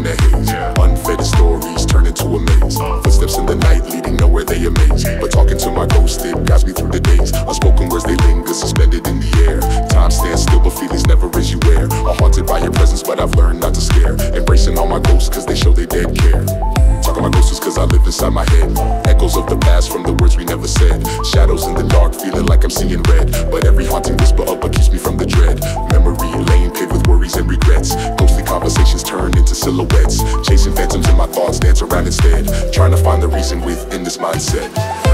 in a haze. Unfed stories turn into a maze. Footsteps in the night leading nowhere, they amaze. But talking to my ghost, it guides me through the days. Unspoken words, they linger suspended in the air. Time stands still, but feelings never as you wear. I'm haunted by your presence, but I've learned not to scare. Embracing all my ghosts, cause they show they dead care. Talking my ghosts cause I live inside my head. Echoes of the past from the words we never said. Shadows in the dark, feeling like I'm seeing red. But every haunting whisper up keeps me from the dread. Memory lane paved with worries and regrets. Ghostly conversations turn into silhouettes. Chasing phantoms in my thoughts, dance around instead. Trying to find the reason within this mindset.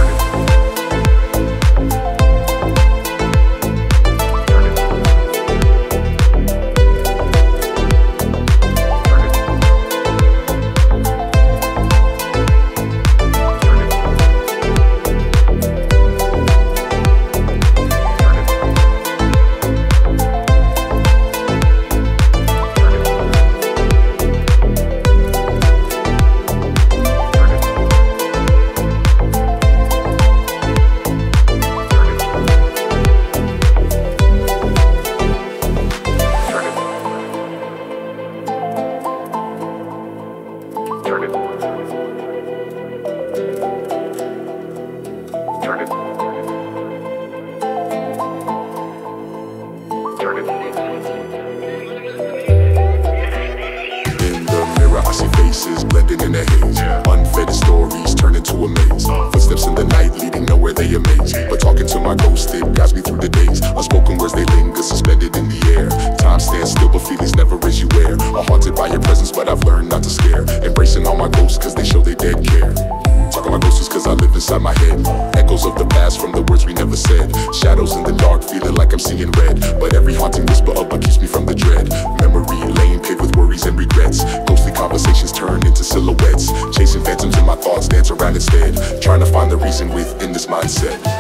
Blending in a haze. Unfed stories turn into a maze. Footsteps in the night leading nowhere, they amaze. But talking to my ghost, it guides me through the days. Unspoken words, they linger suspended in the air. Time stands still, but feelings never as you wear. I'm haunted by your presence, but I've learned not to scare. Embracing all my ghosts cause they show they dead care. Talking my ghosts cause I live inside my head. Echoes of the past from the words we never said. Shadows in the dark, feeling like I'm seeing red. But every haunting whisper up keeps me from the dread. Memory lane paved with worries and regrets. Ghostly conversations turn into silhouettes. Chasing phantoms in my thoughts, dance around instead. Trying to find the reason within this mindset.